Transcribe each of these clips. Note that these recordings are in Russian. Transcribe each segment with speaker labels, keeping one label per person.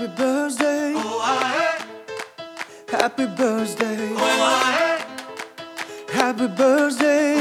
Speaker 1: Happy birthday, happy birthday, happy birthday,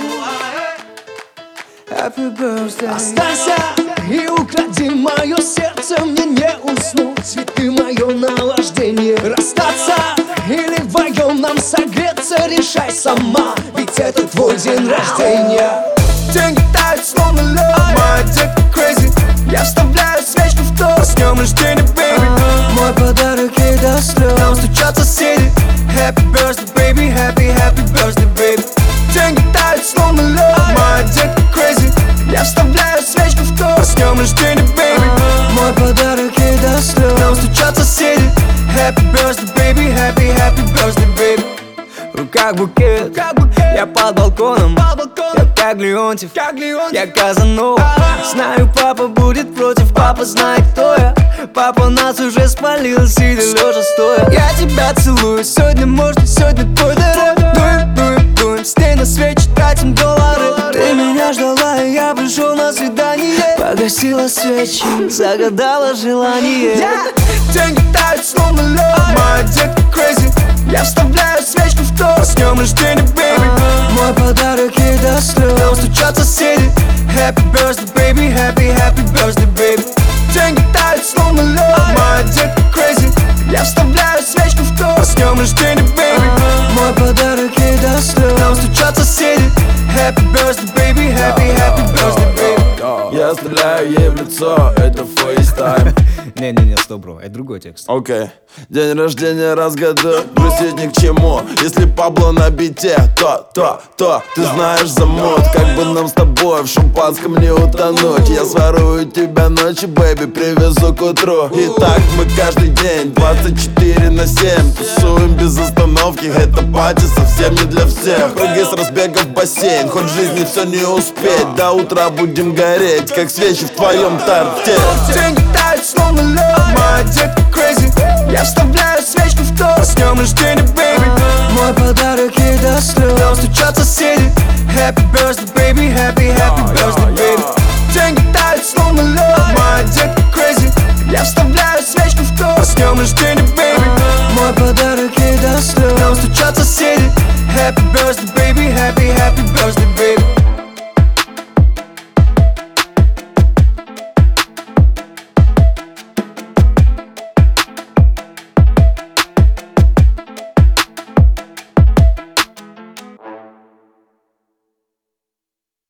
Speaker 1: happy birthday.
Speaker 2: Останься и укради мое сердце, мне не уснуть, ведь ты мое наваждение. Расстаться или вдвоем нам согреться, решай сама, ведь это твой день рождения.
Speaker 1: Деньги тают словно лед, моя детка crazy. Я вставляю свечку в торт, с днем рождения, baby. Мой подарок ей до слез, нам стучат соседи. Happy birthday, baby, happy, happy birthday, baby. Деньги тают словно лед, моя детка crazy. Я вставляю свечку в торт, с днем рождения, baby. Мой подарок ей до слез, нам стучат соседи. Happy birthday, baby, happy, happy birthday, baby. В руках букет, я под балконом. Я как Леонтьев, я Казанова. Знаю, папа будет против, папа знает, кто я. Папа нас уже спалил, сидя лежа стоя. Я тебя целую, сегодня можно, сегодня твой день. Дуем, с ней на свечи, тратим доллары. Ты меня ждала, и я пришел на свидание. Погасила свечи, загадала желание. Деньги тают словно лед, моя детка crazy. Я вставляю свечку в торт, с днем рождения, baby. Мой подарок ей до слез, нам стучат соседи. Happy birthday, baby, happy, happy birthday, baby. Деньги тают словно лед, моя детка crazy. Я вставляю свечку в торт, с днем рождения, baby. Мой подарок ей до слез, нам стучат соседи. Happy birthday, baby, happy, happy birthday, baby.
Speaker 3: Я стреляю ей в лицо, это фейстайм.
Speaker 4: Не, стоп, бро, это другой текст.
Speaker 3: Окей. День рождения разгадать, грустить ни к чему. Если Пабло на бите, то ты знаешь замут. Как бы нам с тобой в шампанском не утонуть. Я сворую тебя ночью, бэйби, привезу к утру. И так мы каждый день 24/7 тусуем без остановки. Это пати совсем не для всех. Прыгай с разбега в бассейн, хоть в жизни все не успеть. До утра будем гореть, как свечи в твоем торте.
Speaker 1: Деньги тают словно лед, моя детка crazy. Я вставляю свечку в торт, с днем рождения, baby. Мой подарок ей до слез, нам стучат соседи. Happy birthday, baby, happy, happy birthday, baby.